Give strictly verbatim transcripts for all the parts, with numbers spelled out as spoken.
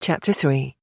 Chapter three.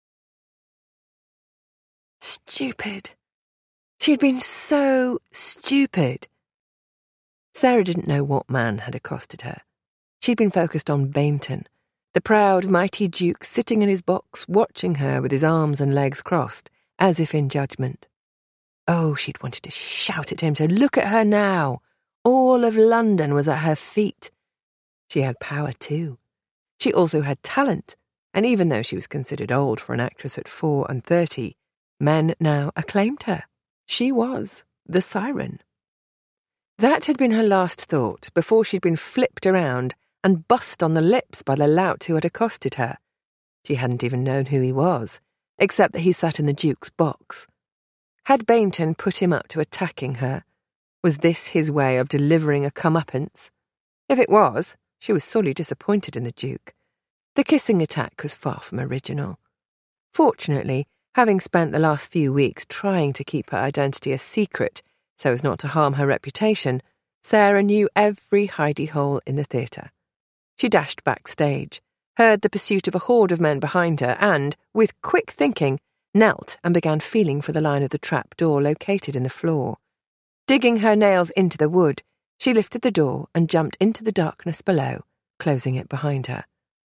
Stupid. She'd been so stupid. Sarah didn't know what man had accosted her. She'd been focused on Baynton, the proud, mighty Duke sitting in his box, watching her with his arms and legs crossed, as if in judgment. Oh, she'd wanted to shout at him to look at her now. All of London was at her feet. She had power too. She also had talent, and even though she was considered old for an actress at four and thirty, men now acclaimed her. She was the siren. That had been her last thought before she'd been flipped around and bussed on the lips by the lout who had accosted her. She hadn't even known who he was, except that he sat in the Duke's box. Had Baynton put him up to attacking her? Was this his way of delivering a comeuppance? If it was, she was sorely disappointed in the Duke. The kissing attack was far from original. Fortunately, having spent the last few weeks trying to keep her identity a secret so as not to harm her reputation, Sarah knew every hidey-hole in the theatre. She dashed backstage, heard the pursuit of a horde of men behind her and, with quick thinking, knelt and began feeling for the line of the trap door located in the floor. Digging her nails into the wood, she lifted the door and jumped into the darkness below, closing it behind her.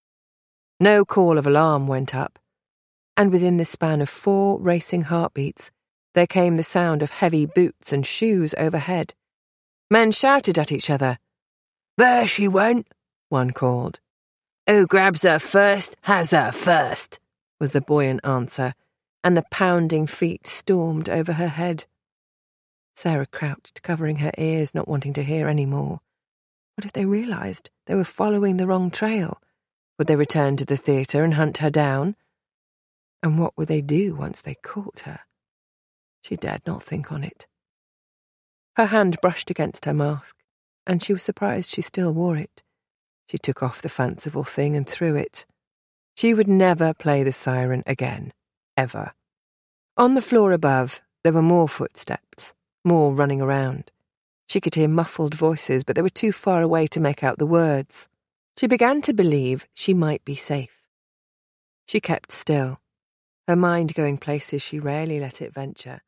No call of alarm went up, and within the span of four racing heartbeats, there came the sound of heavy boots and shoes overhead. Men shouted at each other. "There she went," one called. "Who grabs her first has her first," was the buoyant answer, and the pounding feet stormed over her head. Sarah crouched, covering her ears, not wanting to hear any more. What if they realised they were following the wrong trail? Would they return to the theatre and hunt her down? And what would they do once they caught her? She dared not think on it. Her hand brushed against her mask, and she was surprised she still wore it. She took off the fanciful thing and threw it. She would never play the siren again, ever. On the floor above, there were more footsteps, more running around. She could hear muffled voices, but they were too far away to make out the words. She began to believe she might be safe. She kept still, her mind going places she rarely let it venture.